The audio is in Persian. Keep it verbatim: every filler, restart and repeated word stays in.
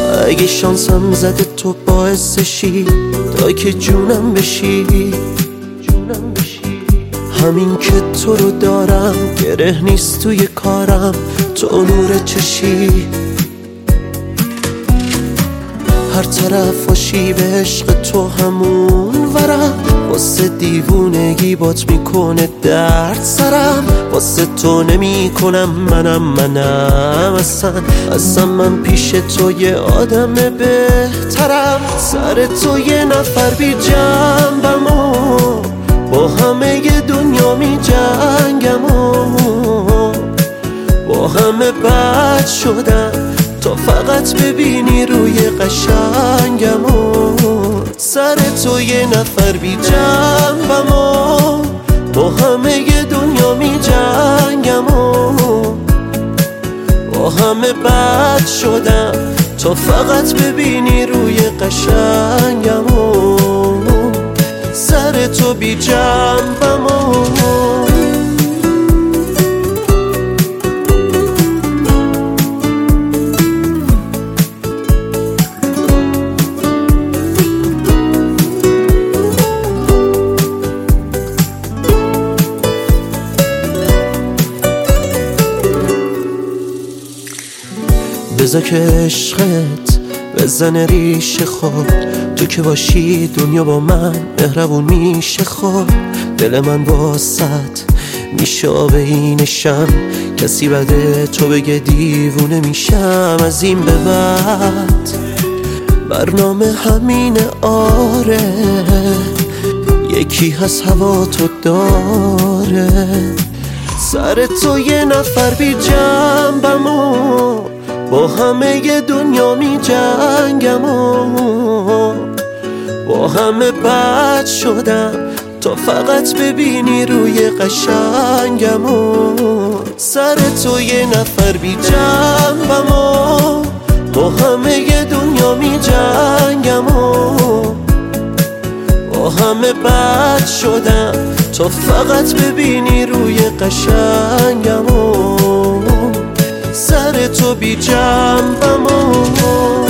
اگه شانسم زده تو باعثشی تا که جونم بشی، جونم بشی. همین که تو رو دارم گره نیست توی کارم، تو نور چشی. هر طرف باشی به عشق تو همون ورم، واسه دیوونگی بات میکنه درد سرم. واسه تو نمی کنم منم منم اصلا اصلا من پیش تو یه آدم بهترم. سر تو یه نفر بی جنبم و با همه دنیا می جنگم و با همه بد شدم تا فقط ببینی روی قشنگم و سر تو یه نفر بی جنبم و با همه دنیا می جنگم و با همه بد شدم تا فقط ببینی روی قشنگم و سر تو بی جنبم و بذار که عشقت بزنه ریشه خود، تو که باشی دنیا با من مهربون میشه. خود دل من واسط میشه آب اینشم، کسی بده تو بگه دیوونه میشم. از این به بعد برنامه همینه آره، یکی هست هوا تو داره. سر تو یه نفر بی جنبم و با همه دنیا می جنگم و با همه بد شدم تا فقط ببینی روی قشنگم و سر تو یه نفر بی جنبم و با همه دنیا می جنگم و با همه بد شدم تا فقط ببینی روی قشنگم و سر تو بی جنبم و